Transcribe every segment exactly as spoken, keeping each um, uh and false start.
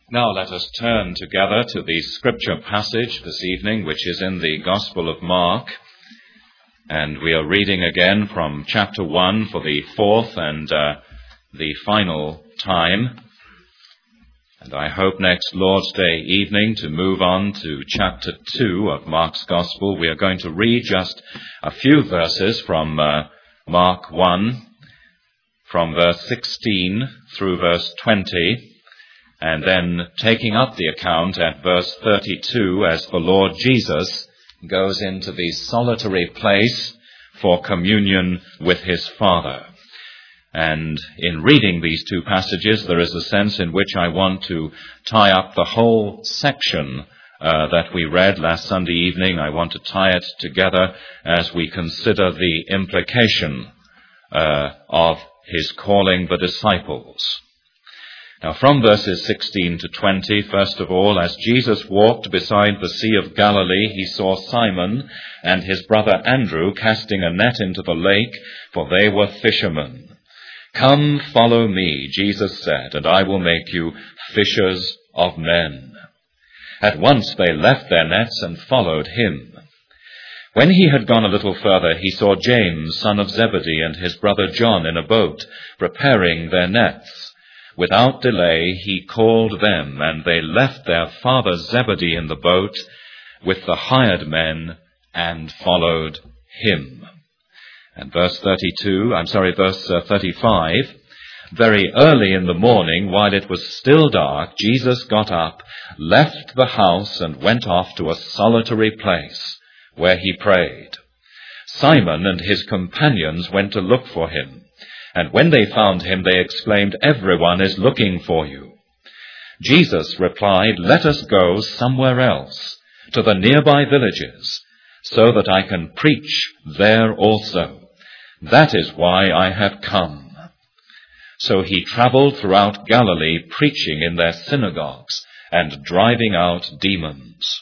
Now let us turn together to the scripture passage this evening, which is in the Gospel of Mark. And we are reading again from chapter one for the fourth and uh, the final time. And I hope next Lord's Day evening to move on to chapter two of Mark's Gospel. We are going to read just a few verses from uh, Mark one, from verse sixteen through verse twenty. And then taking up the account at verse thirty-two as the Lord Jesus goes into the solitary place for communion with his Father. And in reading these two passages, there is a sense in which I want to tie up the whole section uh, that we read last Sunday evening. I want to tie it together as we consider the implication uh, of his calling the disciples. Now, from verses sixteen to twenty, first of all, as Jesus walked beside the Sea of Galilee, he saw Simon and his brother Andrew casting a net into the lake, for they were fishermen. "Come, follow me," Jesus said, "and I will make you fishers of men." At once they left their nets and followed him. When he had gone a little further, he saw James, son of Zebedee, and his brother John in a boat, preparing their nets. Without delay he called them, and they left their father Zebedee in the boat with the hired men and followed him. And verse thirty-two, I'm sorry, verse uh, thirty-five, very early in the morning, while it was still dark, Jesus got up, left the house, and went off to a solitary place where he prayed. Simon and his companions went to look for him. And when they found him, they exclaimed, "Everyone is looking for you." Jesus replied, "Let us go somewhere else, to the nearby villages, so that I can preach there also. That is why I have come." So he traveled throughout Galilee, preaching in their synagogues and driving out demons.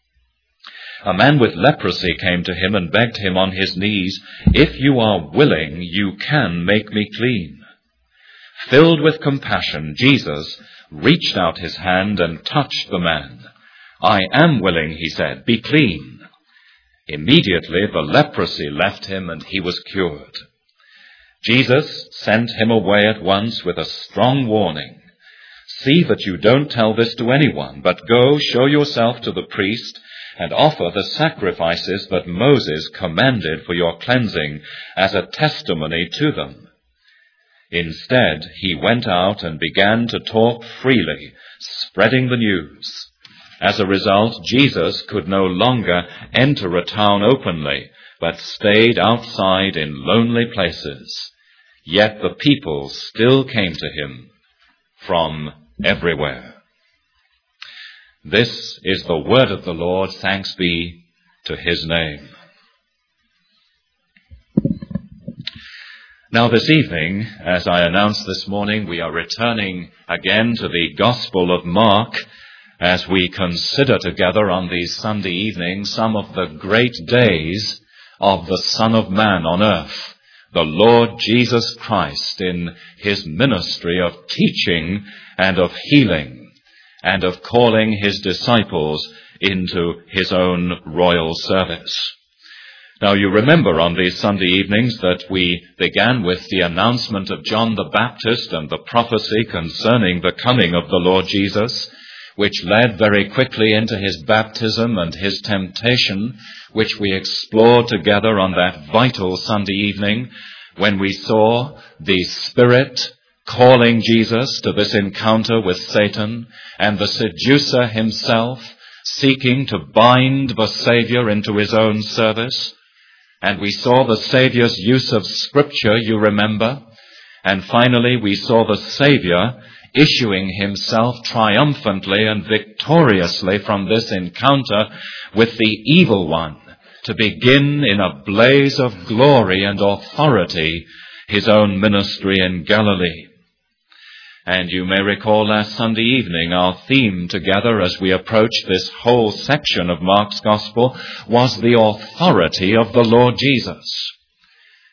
A man with leprosy came to him and begged him on his knees, "If you are willing, you can make me clean." Filled with compassion, Jesus reached out his hand and touched the man. "I am willing," he said, "be clean." Immediately the leprosy left him and he was cured. Jesus sent him away at once with a strong warning. "See that you don't tell this to anyone, but go show yourself to the priest and offer the sacrifices that Moses commanded for your cleansing as a testimony to them." Instead, he went out and began to talk freely, spreading the news. As a result, Jesus could no longer enter a town openly, but stayed outside in lonely places. Yet the people still came to him from everywhere. This is the word of the Lord. Thanks be to his name. Now this evening, as I announced this morning, we are returning again to the Gospel of Mark as we consider together on these Sunday evenings some of the great days of the Son of Man on earth, the Lord Jesus Christ, in his ministry of teaching and of healing, and of calling his disciples into his own royal service. Now you remember on these Sunday evenings that we began with the announcement of John the Baptist and the prophecy concerning the coming of the Lord Jesus, which led very quickly into his baptism and his temptation, which we explored together on that vital Sunday evening when we saw the Spirit calling Jesus to this encounter with Satan, and the seducer himself seeking to bind the Savior into his own service. And we saw the Savior's use of Scripture, you remember. And finally, we saw the Savior issuing himself triumphantly and victoriously from this encounter with the evil one, to begin in a blaze of glory and authority his own ministry in Galilee. And you may recall last Sunday evening our theme together as we approached this whole section of Mark's Gospel was the authority of the Lord Jesus.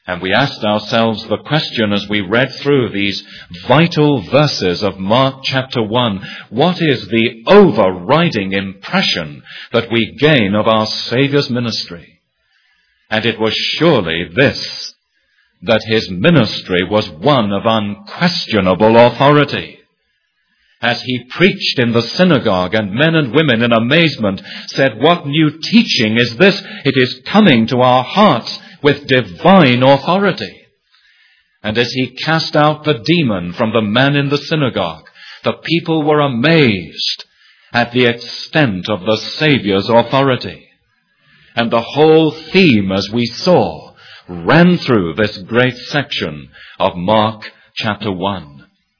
And we asked ourselves the question as we read through these vital verses of Mark chapter one, what is the overriding impression that we gain of our Saviour's ministry? And it was surely this, that his ministry was one of unquestionable authority. As he preached in the synagogue, and men and women in amazement said, "What new teaching is this? It is coming to our hearts with divine authority." And as he cast out the demon from the man in the synagogue, the people were amazed at the extent of the Saviour's authority. And the whole theme, as we saw, ran through this great section of Mark chapter one.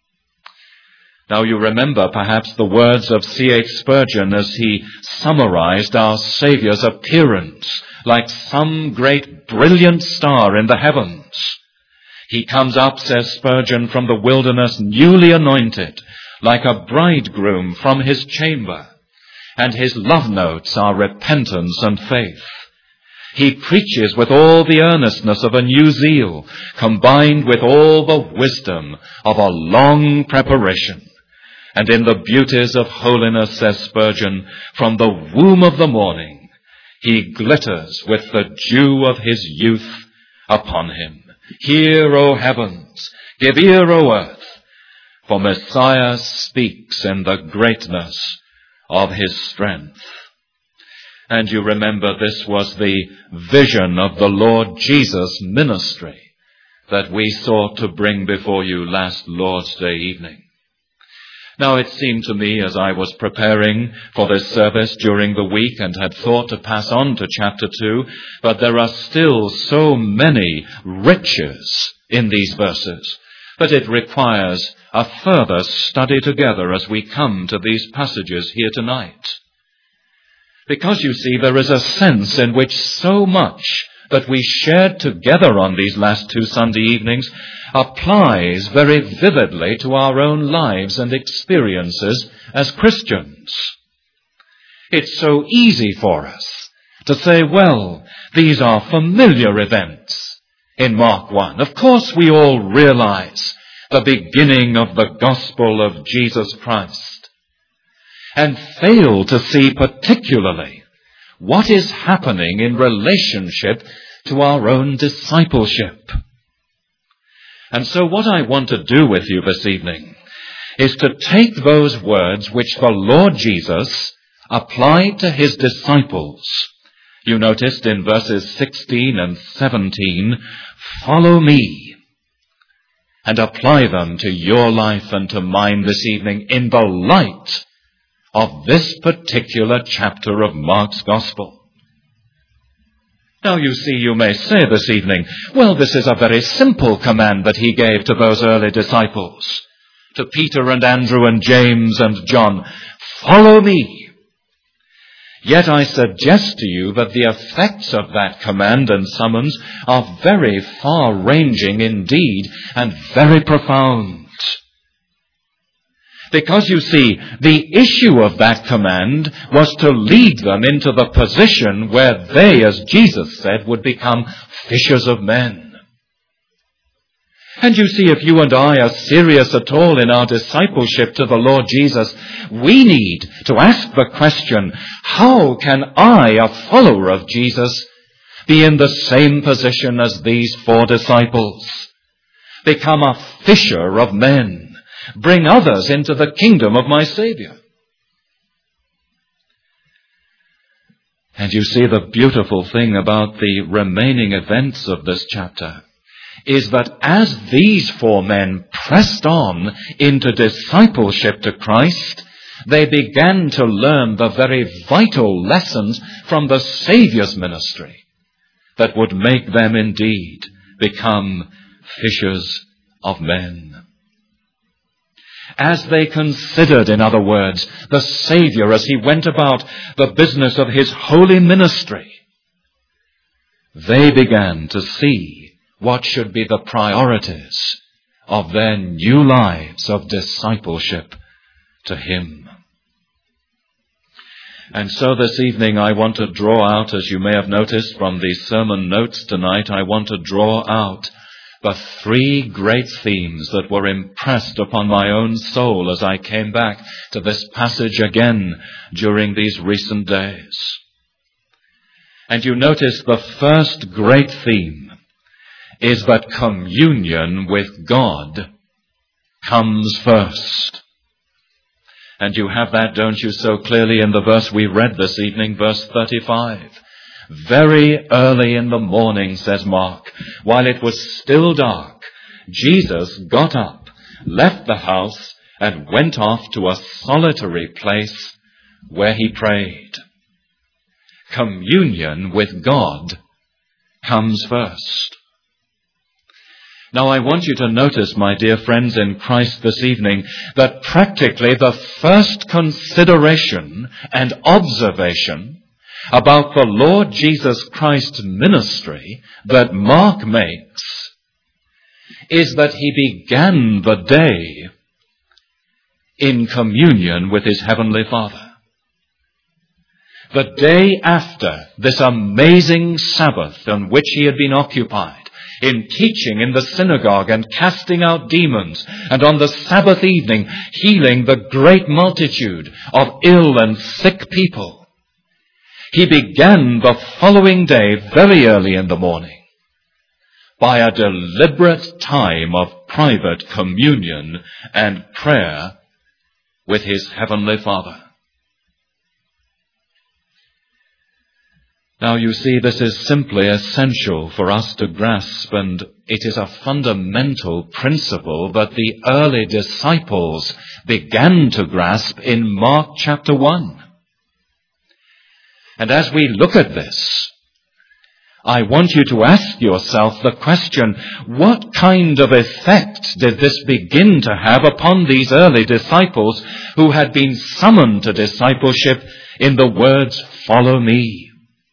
Now you remember perhaps the words of C H Spurgeon as he summarized our Saviour's appearance like some great brilliant star in the heavens. He comes up, says Spurgeon, from the wilderness newly anointed, like a bridegroom from his chamber, and his love notes are repentance and faith. He preaches with all the earnestness of a new zeal, combined with all the wisdom of a long preparation. And in the beauties of holiness, says Spurgeon, from the womb of the morning, he glitters with the dew of his youth upon him. Hear, O heavens, give ear, O earth, for Messiah speaks in the greatness of his strength. And you remember this was the vision of the Lord Jesus' ministry that we sought to bring before you last Lord's Day evening. Now it seemed to me as I was preparing for this service during the week and had thought to pass on to chapter two, but there are still so many riches in these verses that it requires a further study together as we come to these passages here tonight. Because you see, there is a sense in which so much that we shared together on these last two Sunday evenings applies very vividly to our own lives and experiences as Christians. It's so easy for us to say, well, these are familiar events in Mark one. Of course we all realize the beginning of the gospel of Jesus Christ, and fail to see particularly what is happening in relationship to our own discipleship. And so what I want to do with you this evening is to take those words which the Lord Jesus applied to his disciples. You noticed in verses sixteen and seventeen, follow me, and apply them to your life and to mine this evening in the light of this particular chapter of Mark's Gospel. Now you see, you may say this evening, well, this is a very simple command that he gave to those early disciples, to Peter and Andrew and James and John. Follow me. Yet I suggest to you that the effects of that command and summons are very far-ranging indeed and very profound. Because you see, the issue of that command was to lead them into the position where they, as Jesus said, would become fishers of men. And you see, if you and I are serious at all in our discipleship to the Lord Jesus, we need to ask the question, how can I, a follower of Jesus, be in the same position as these four disciples? Become a fisher of men. Bring others into the kingdom of my Savior. And you see, the beautiful thing about the remaining events of this chapter is that as these four men pressed on into discipleship to Christ, they began to learn the very vital lessons from the Savior's ministry that would make them indeed become fishers of men. As they considered, in other words, the Savior as he went about the business of his holy ministry, they began to see what should be the priorities of their new lives of discipleship to him. And so this evening I want to draw out, as you may have noticed from the sermon notes tonight, I want to draw out the three great themes that were impressed upon my own soul as I came back to this passage again during these recent days. And you notice the first great theme is that communion with God comes first. And you have that, don't you, so clearly in the verse we read this evening, verse thirty-five. Very early in the morning, says Mark, while it was still dark, Jesus got up, left the house, and went off to a solitary place where he prayed. Communion with God comes first. Now I want you to notice, my dear friends in Christ this evening, that practically the first consideration and observation about the Lord Jesus Christ's ministry that Mark makes is that he began the day in communion with his heavenly Father. The day after this amazing Sabbath on which he had been occupied, in teaching in the synagogue and casting out demons, and on the Sabbath evening healing the great multitude of ill and sick people, he began the following day very early in the morning by a deliberate time of private communion and prayer with his heavenly Father. Now you see, this is simply essential for us to grasp, and it is a fundamental principle that the early disciples began to grasp in Mark chapter one. And as we look at this, I want you to ask yourself the question, what kind of effect did this begin to have upon these early disciples who had been summoned to discipleship in the words, "Follow me"?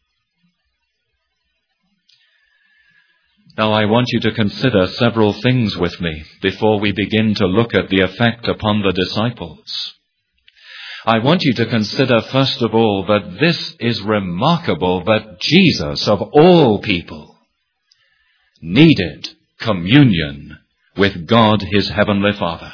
Now I want you to consider several things with me before we begin to look at the effect upon the disciples. I want you to consider first of all that this is remarkable, that Jesus of all people needed communion with God his heavenly Father.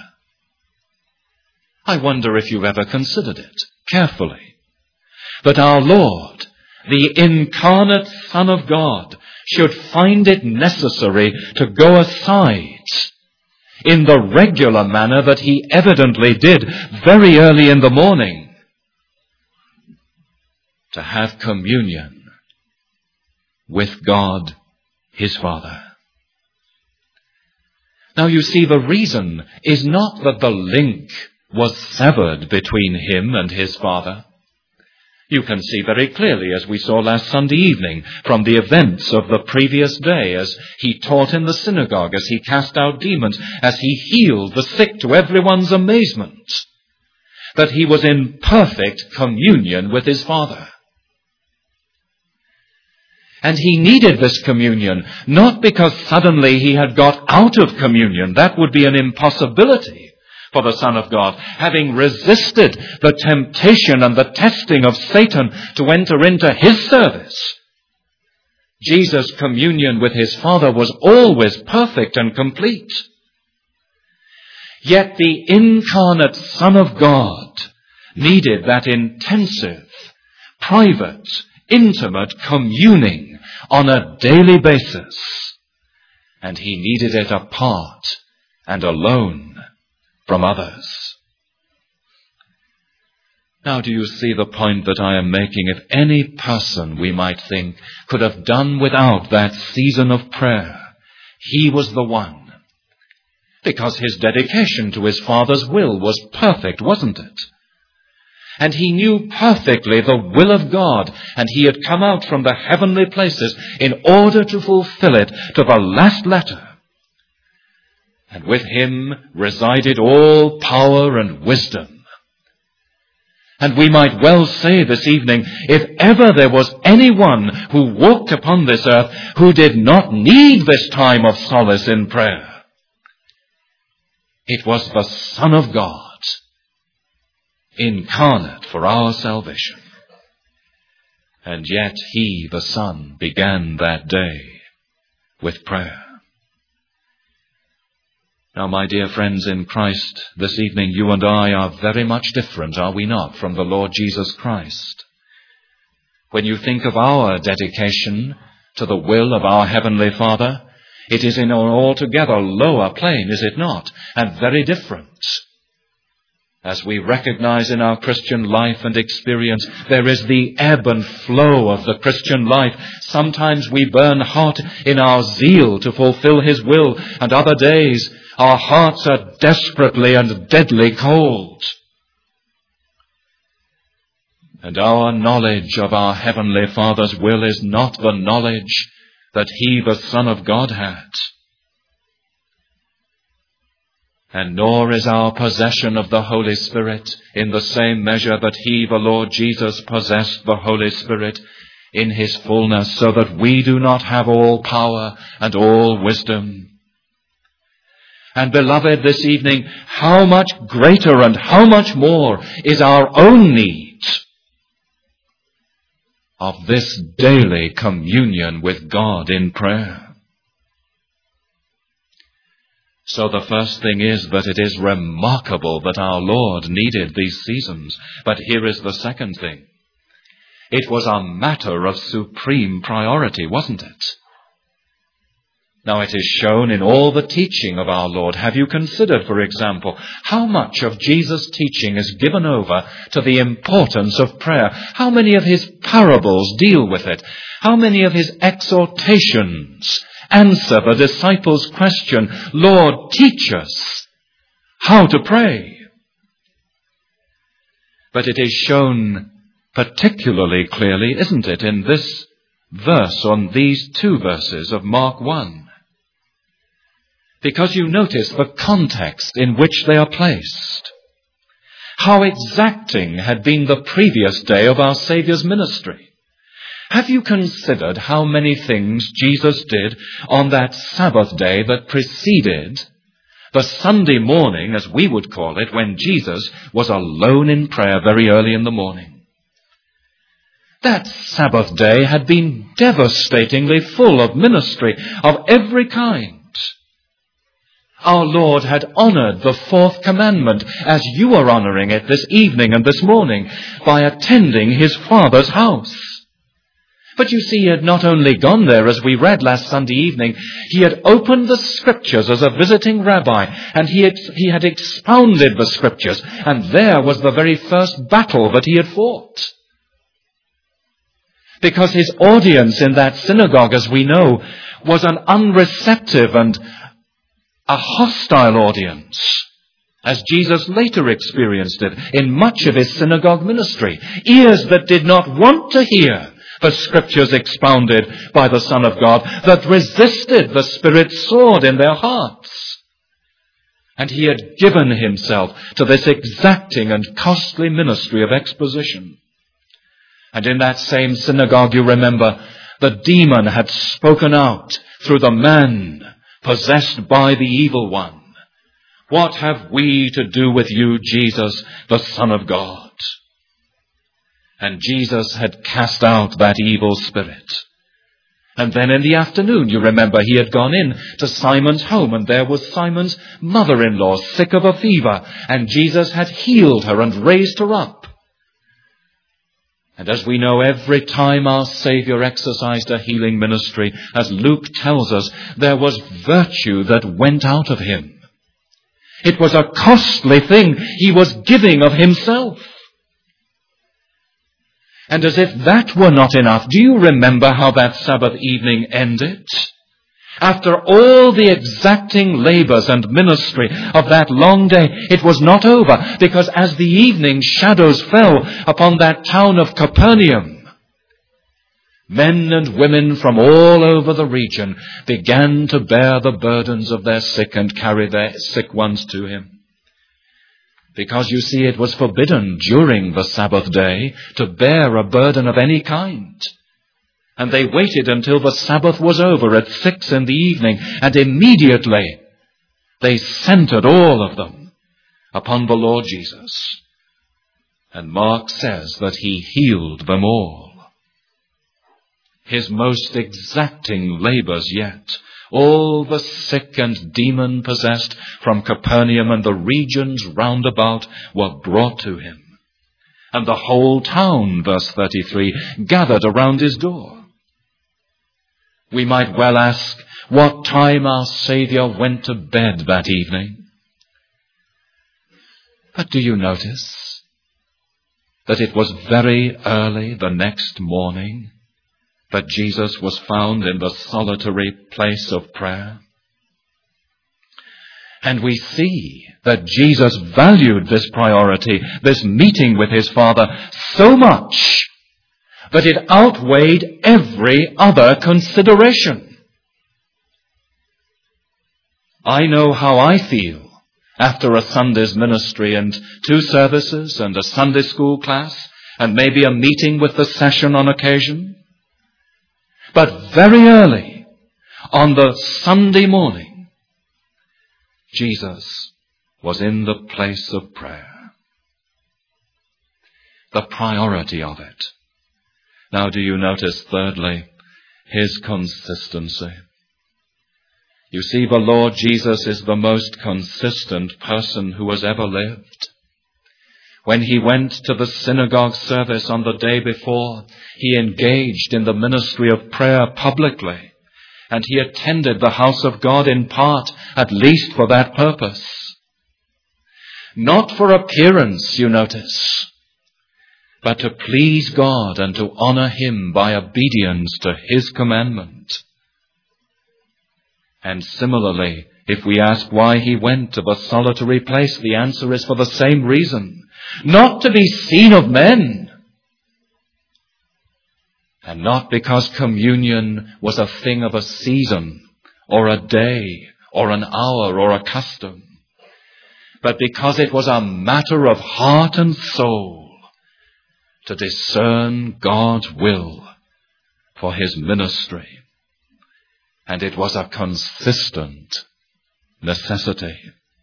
I wonder if you've ever considered it carefully, that our Lord, the incarnate Son of God, should find it necessary to go aside in the regular manner that he evidently did very early in the morning to have communion with God his Father. Now you see, the reason is not that the link was severed between him and his Father. You can see very clearly, as we saw last Sunday evening, from the events of the previous day, as he taught in the synagogue, as he cast out demons, as he healed the sick to everyone's amazement, that he was in perfect communion with his Father. And he needed this communion, not because suddenly he had got out of communion. That would be an impossibility for the Son of God, having resisted the temptation and the testing of Satan to enter into his service. Jesus' communion with his Father was always perfect and complete. Yet the incarnate Son of God needed that intensive, private, intimate communing on a daily basis. And he needed it apart and alone from others. Now, do you see the point that I am making? If any person, we might think, could have done without that season of prayer, he was the one. Because his dedication to his Father's will was perfect, wasn't it? And he knew perfectly the will of God, and he had come out from the heavenly places in order to fulfill it to the last letter. And with him resided all power and wisdom. And we might well say this evening, if ever there was anyone who walked upon this earth who did not need this time of solace in prayer, it was the Son of God, incarnate for our salvation. And yet he, the Son, began that day with prayer. Now, my dear friends in Christ, this evening you and I are very much different, are we not, from the Lord Jesus Christ? When you think of our dedication to the will of our Heavenly Father, it is in an altogether lower plane, is it not? And very different. As we recognize in our Christian life and experience, there is the ebb and flow of the Christian life. Sometimes we burn hot in our zeal to fulfill His will, and other days our hearts are desperately and deadly cold. And our knowledge of our Heavenly Father's will is not the knowledge that He, the Son of God, had. And nor is our possession of the Holy Spirit in the same measure that He, the Lord Jesus, possessed the Holy Spirit in His fullness, so that we do not have all power and all wisdom. And beloved, this evening, how much greater and how much more is our own need of this daily communion with God in prayer. So the first thing is that it is remarkable that our Lord needed these seasons. But here is the second thing. It was a matter of supreme priority, wasn't it? Now it is shown in all the teaching of our Lord. Have you considered, for example, how much of Jesus' teaching is given over to the importance of prayer? How many of His parables deal with it? How many of His exhortations answer the disciples' question, Lord, teach us how to pray? But it is shown particularly clearly, isn't it, in this verse, on these two verses of Mark one. Because you notice the context in which they are placed. How exacting had been the previous day of our Saviour's ministry. Have you considered how many things Jesus did on that Sabbath day that preceded the Sunday morning, as we would call it, when Jesus was alone in prayer very early in the morning? That Sabbath day had been devastatingly full of ministry of every kind. Our Lord had honored the fourth commandment, as you are honoring it this evening and this morning, by attending His Father's house. But you see, He had not only gone there, as we read last Sunday evening, He had opened the Scriptures as a visiting rabbi, and He had, he had expounded the Scriptures, and there was the very first battle that He had fought. Because His audience in that synagogue, as we know, was an unreceptive and a hostile audience, as Jesus later experienced it in much of His synagogue ministry. Ears that did not want to hear the Scriptures expounded by the Son of God, that resisted the Spirit's sword in their hearts. And He had given Himself to this exacting and costly ministry of exposition. And in that same synagogue, you remember, the demon had spoken out through the man possessed by the evil one. What have we to do with you, Jesus, the Son of God? And Jesus had cast out that evil spirit. And then in the afternoon, you remember, He had gone in to Simon's home, and there was Simon's mother-in-law sick of a fever, and Jesus had healed her and raised her up. And as we know, every time our Saviour exercised a healing ministry, as Luke tells us, there was virtue that went out of Him. It was a costly thing. He was giving of Himself. And as if that were not enough, do you remember how that Sabbath evening ended? After all the exacting labors and ministry of that long day, it was not over, because as the evening shadows fell upon that town of Capernaum, men and women from all over the region began to bear the burdens of their sick and carry their sick ones to Him. Because you see, it was forbidden during the Sabbath day to bear a burden of any kind. And they waited until the Sabbath was over at six in the evening, and immediately they centered all of them upon the Lord Jesus. And Mark says that He healed them all. his most exacting labors yet, all the sick and demon-possessed from Capernaum and the regions round about were brought to him. And the whole town, verse thirty-three, gathered around his door. We might well ask what time our Saviour went to bed that evening. But do you notice that it was very early the next morning that Jesus was found in the solitary place of prayer? And we see that Jesus valued this priority, this meeting with his Father, so much that it outweighed every other consideration. I know how I feel after a Sunday's ministry and two services and a Sunday school class and maybe a meeting with the session on occasion. But very early on the Sunday morning, Jesus was in the place of prayer. The priority of it. Now, do you notice, thirdly, his consistency? You see, the Lord Jesus is the most consistent person who has ever lived. When he went to the synagogue service on the day before, he engaged in the ministry of prayer publicly, and he attended the house of God in part, at least for that purpose. Not for appearance, you notice, but to please God and to honor him by obedience to his commandment. And similarly, if we ask why he went to the solitary place, the answer is for the same reason. Not to be seen of men. And not because communion was a thing of a season, or a day, or an hour, or a custom. But because it was a matter of heart and soul to discern God's will for his ministry. And it was a consistent necessity.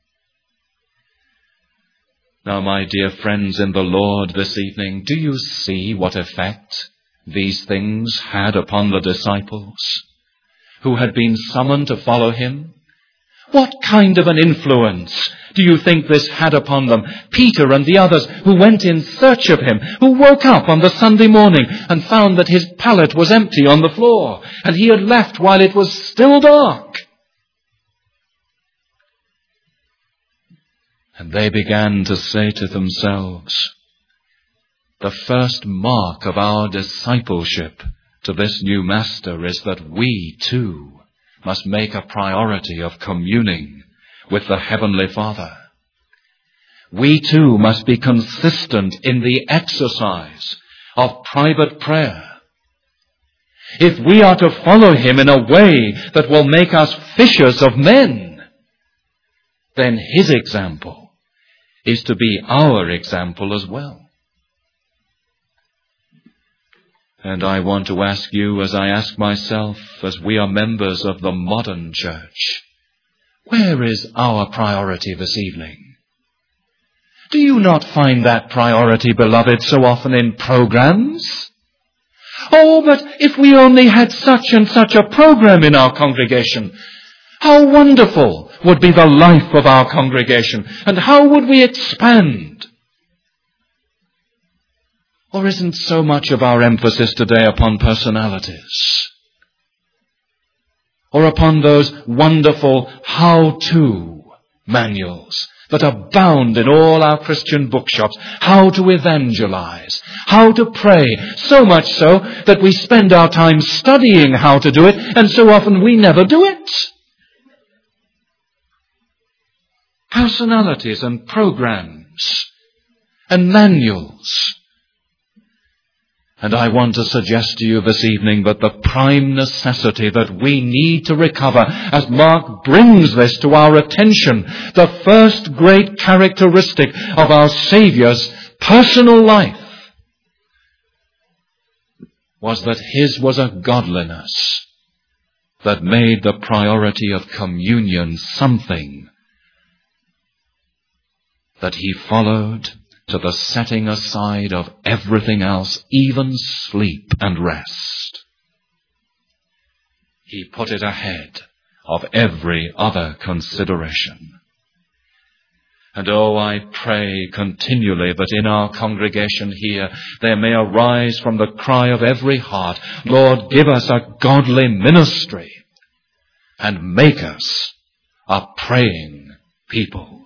Now, my dear friends in the Lord this evening, do you see what effect these things had upon the disciples who had been summoned to follow him? What kind of an influence do you think this had upon them? Peter and the others who went in search of him, who woke up on the Sunday morning and found that his pallet was empty on the floor, and he had left while it was still dark. And they began to say to themselves, the first mark of our discipleship to this new master is that we too must make a priority of communing with the Heavenly Father. We too must be consistent in the exercise of private prayer. If we are to follow him in a way that will make us fishers of men, then his example is to be our example as well. And I want to ask you, as I ask myself, as we are members of the modern church, where is our priority this evening? Do you not find that priority, beloved, so often in programs? Oh, but if we only had such and such a program in our congregation, how wonderful would be the life of our congregation, and how would we expand? Or isn't so much of our emphasis today upon personalities? Or upon those wonderful how-to manuals that abound in all our Christian bookshops? How to evangelize, how to pray, so much so that we spend our time studying how to do it, and so often we never do it. Personalities and programs and manuals. And I want to suggest to you this evening that the prime necessity that we need to recover, as Mark brings this to our attention, the first great characteristic of our Saviour's personal life, was that his was a godliness that made the priority of communion something that he followed to the setting aside of everything else, even sleep and rest. He put it ahead of every other consideration. And oh, I pray continually that in our congregation here there may arise from the cry of every heart, Lord, give us a godly ministry and make us a praying people.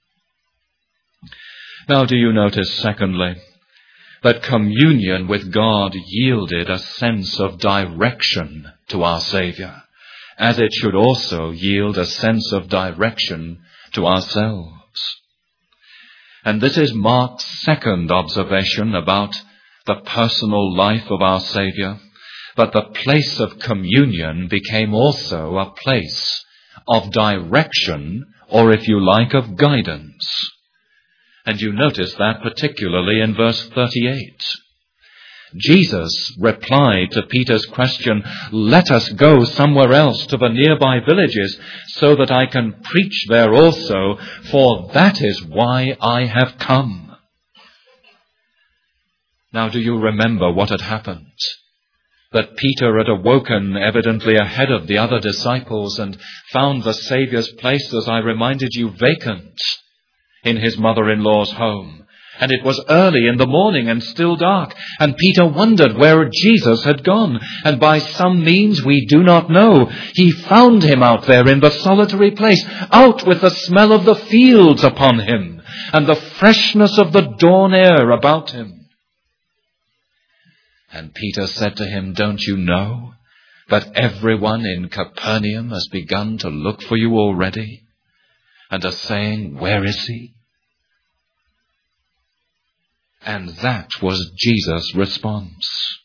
Now, do you notice, secondly, that communion with God yielded a sense of direction to our Saviour, as it should also yield a sense of direction to ourselves. And this is Mark's second observation about the personal life of our Saviour, that the place of communion became also a place of direction, or if you like, of guidance. And you notice that particularly in verse thirty-eight. Jesus replied to Peter's question, let us go somewhere else to the nearby villages so that I can preach there also, for that is why I have come. Now, do you remember what had happened? That Peter had awoken evidently ahead of the other disciples and found the Saviour's place, as I reminded you, vacant in his mother-in-law's home. And it was early in the morning and still dark, and Peter wondered where Jesus had gone, and by some means we do not know, he found him out there in the solitary place, out with the smell of the fields upon him, and the freshness of the dawn air about him. And Peter said to him, don't you know that everyone in Capernaum has begun to look for you already, and are saying, where is he? And that was Jesus' response.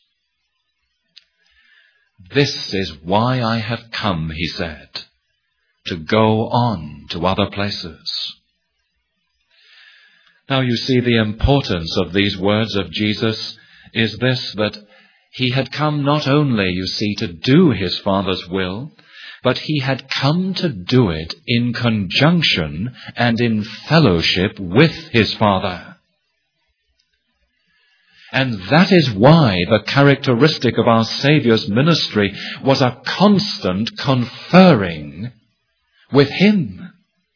This is why I have come, he said, to go on to other places. Now you see, the importance of these words of Jesus is this, that he had come not only, you see, to do his Father's will, but he had come to do it in conjunction and in fellowship with his Father. And that is why the characteristic of our Saviour's ministry was a constant conferring with him.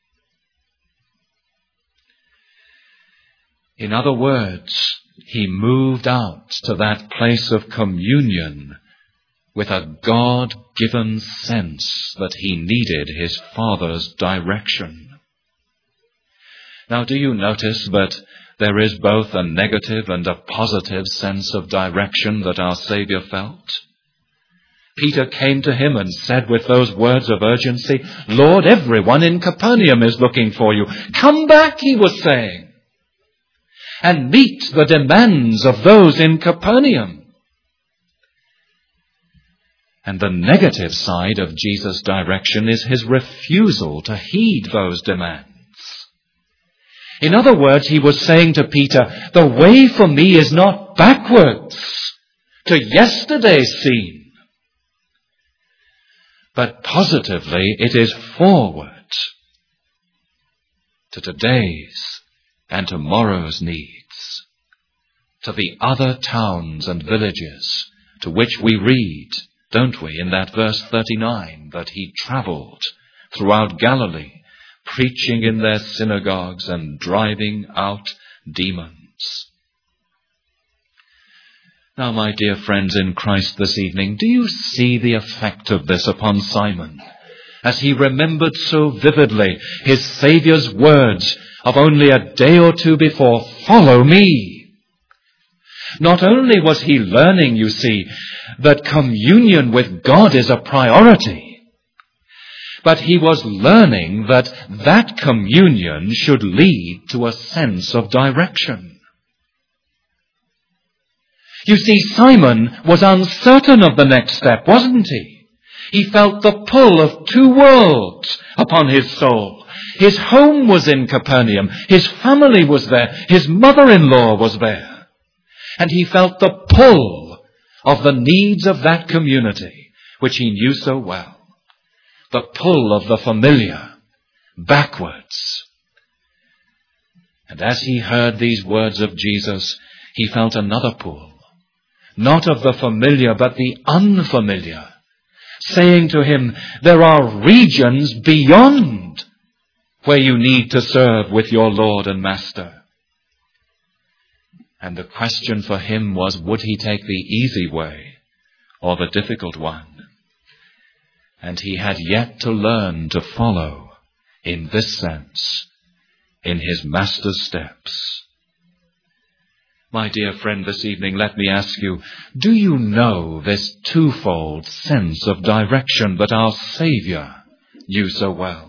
In other words, he moved out to that place of communion with a God-given sense that he needed his Father's direction. Now, do you notice that there is both a negative and a positive sense of direction that our Saviour felt? Peter came to him and said with those words of urgency, Lord, everyone in Capernaum is looking for you. Come back, he was saying, and meet the demands of those in Capernaum. And the negative side of Jesus' direction is his refusal to heed those demands. In other words, he was saying to Peter, the way for me is not backwards to yesterday's scene, but positively it is forward to today's and tomorrow's needs, to the other towns and villages to which we read, don't we, in that verse thirty-nine, that he travelled throughout Galilee, preaching in their synagogues and driving out demons. Now, my dear friends in Christ this evening, do you see the effect of this upon Simon, as he remembered so vividly his Saviour's words of only a day or two before, follow me? Not only was he learning, you see, that communion with God is a priority, but he was learning that that communion should lead to a sense of direction. You see, Simon was uncertain of the next step, wasn't he? He felt the pull of two worlds upon his soul. His home was in Capernaum. His family was there. His mother-in-law was there. And he felt the pull of the needs of that community, which he knew so well. The pull of the familiar, backwards. And as he heard these words of Jesus, he felt another pull, not of the familiar, but the unfamiliar, saying to him, there are regions beyond where you need to serve with your Lord and Master. And the question for him was, would he take the easy way or the difficult one? And he had yet to learn to follow, in this sense, in his Master's steps. My dear friend, this evening, let me ask you, do you know this twofold sense of direction that our Saviour knew so well?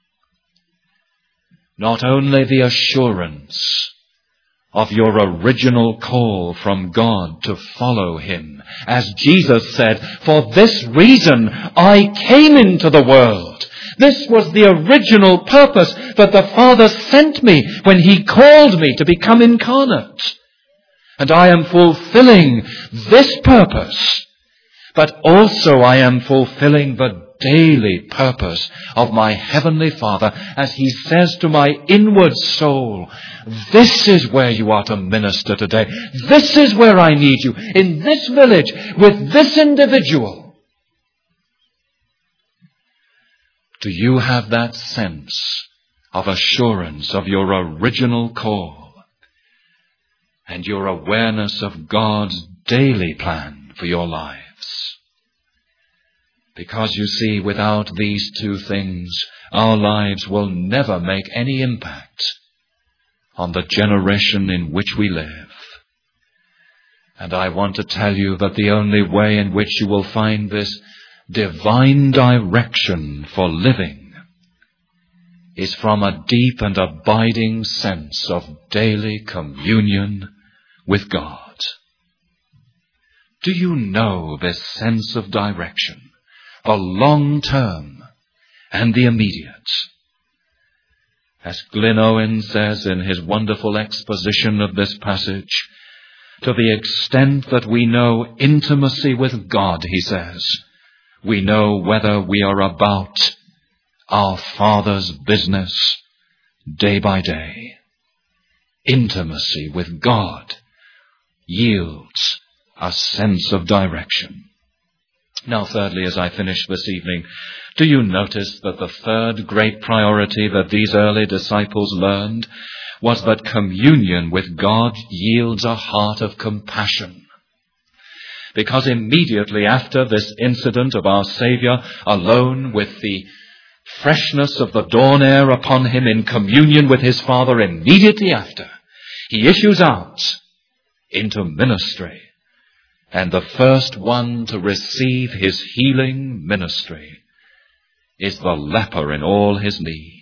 Not only the assurance of your original call from God to follow him, as Jesus said, for this reason I came into the world. This was the original purpose that the Father sent me when he called me to become incarnate. And I am fulfilling this purpose, but also I am fulfilling the daily purpose of my Heavenly Father as he says to my inward soul, this is where you are to minister today. This is where I need you, in this village, with this individual. Do you have that sense of assurance of your original call and your awareness of God's daily plan for your lives? Because you see, without these two things, our lives will never make any impact on the generation in which we live. And I want to tell you that the only way in which you will find this divine direction for living is from a deep and abiding sense of daily communion with God. Do you know this sense of direction? The long term and the immediate. As Glyn Owen says in his wonderful exposition of this passage, to the extent that we know intimacy with God, he says, we know whether we are about our Father's business day by day. Intimacy with God yields a sense of direction. Now, thirdly, as I finish this evening, do you notice that the third great priority that these early disciples learned was that communion with God yields a heart of compassion? Because immediately after this incident of our Saviour, alone with the freshness of the dawn air upon him in communion with his Father, immediately after, he issues out into ministry. And the first one to receive his healing ministry is the leper in all his need.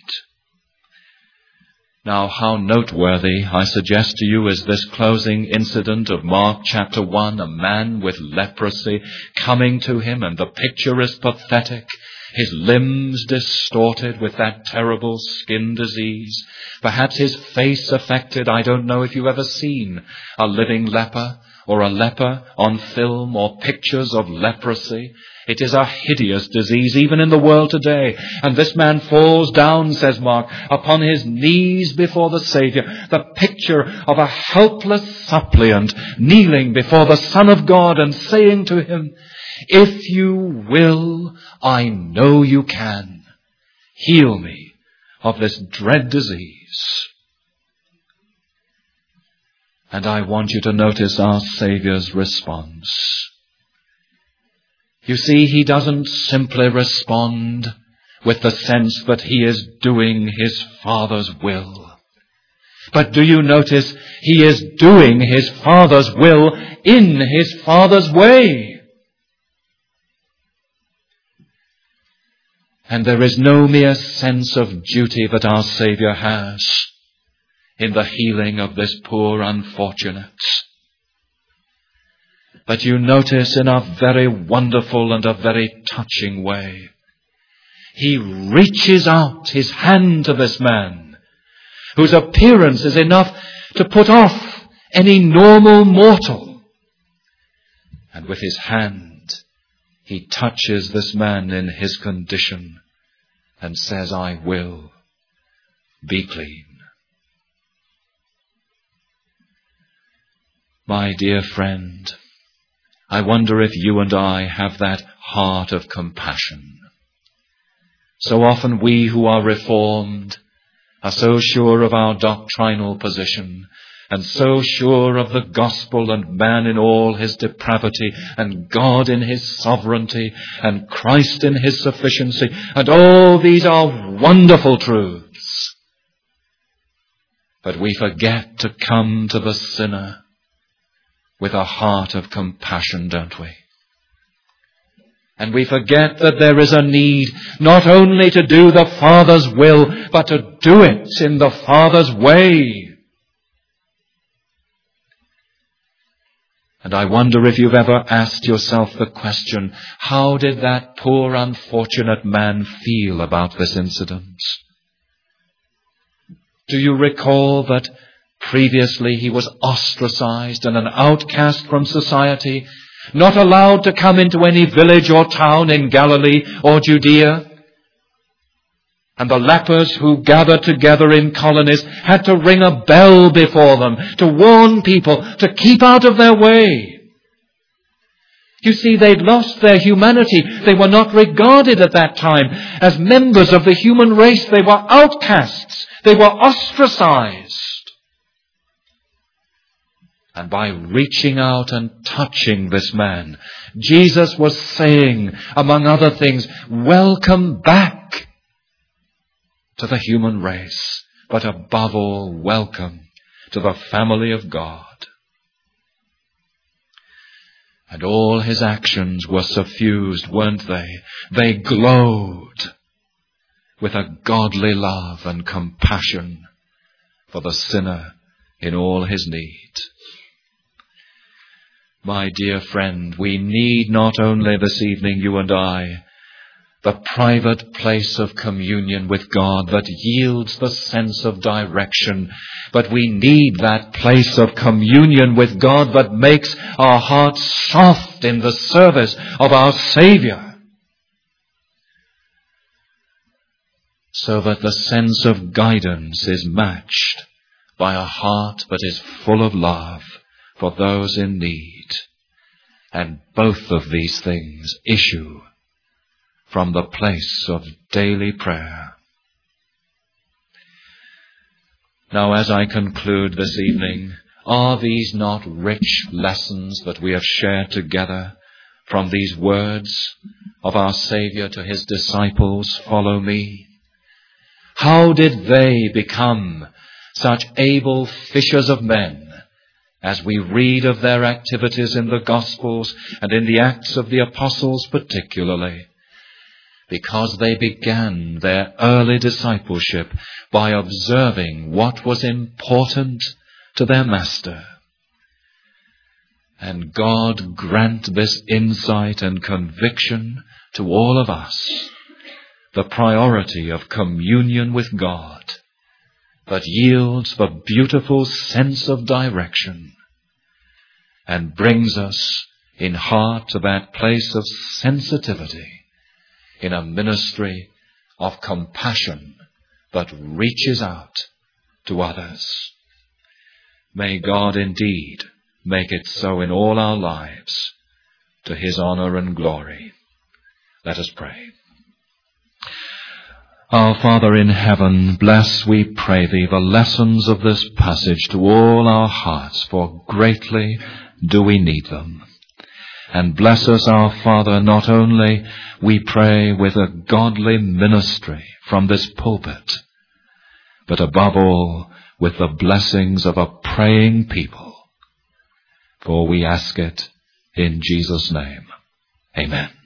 Now, how noteworthy, I suggest to you, is this closing incident of Mark chapter one, a man with leprosy coming to him, and the picture is pathetic. His limbs distorted with that terrible skin disease. Perhaps his face affected. I don't know if you've ever seen a living leper, or a leper on film, or pictures of leprosy. It is a hideous disease even in the world today. And this man falls down, says Mark, upon his knees before the Saviour. The picture of a helpless suppliant kneeling before the Son of God and saying to him, if you will, I know you can. Heal me of this dread disease. And I want you to notice our Saviour's response. You see, he doesn't simply respond with the sense that he is doing his Father's will. But do you notice he is doing his Father's will in his Father's way? And there is no mere sense of duty that our Saviour has in the healing of this poor unfortunate. But you notice in a very wonderful and a very touching way, he reaches out his hand to this man, whose appearance is enough to put off any normal mortal. And with his hand, he touches this man in his condition and says, I will be clean. My dear friend, I wonder if you and I have that heart of compassion. So often we who are reformed are so sure of our doctrinal position, and so sure of the gospel and man in all his depravity, and God in his sovereignty, and Christ in his sufficiency, and all these are wonderful truths. But we forget to come to the sinner with a heart of compassion, don't we? And we forget that there is a need not only to do the Father's will, but to do it in the Father's way. And I wonder if you've ever asked yourself the question, how did that poor unfortunate man feel about this incident? Do you recall that previously he was ostracized and an outcast from society, not allowed to come into any village or town in Galilee or Judea? And the lepers who gathered together in colonies had to ring a bell before them to warn people to keep out of their way. You see, they'd lost their humanity. They were not regarded at that time as members of the human race. They were outcasts. They were ostracized. And by reaching out and touching this man, Jesus was saying, among other things, welcome back to the human race, but above all, welcome to the family of God. And all his actions were suffused, weren't they? They glowed with a godly love and compassion for the sinner in all his need. My dear friend, we need not only this evening, you and I, the private place of communion with God that yields the sense of direction, but we need that place of communion with God that makes our hearts soft in the service of our Savior, so that the sense of guidance is matched by a heart that is full of love for those in need. And both of these things issue from the place of daily prayer. Now, as I conclude this evening, are these not rich lessons that we have shared together from these words of our Savior to his disciples, follow me? How did they become such able fishers of men, as we read of their activities in the Gospels and in the Acts of the Apostles particularly? Because they began their early discipleship by observing what was important to their Master. And God grant this insight and conviction to all of us, the priority of communion with God that yields the beautiful sense of direction and brings us in heart to that place of sensitivity in a ministry of compassion that reaches out to others. May God indeed make it so in all our lives, to his honor and glory. Let us pray. Our Father in heaven, bless, we pray thee, the lessons of this passage to all our hearts, for greatly do we need them. And bless us, our Father, not only, we pray, with a godly ministry from this pulpit, but above all, with the blessings of a praying people. For we ask it in Jesus' name. Amen.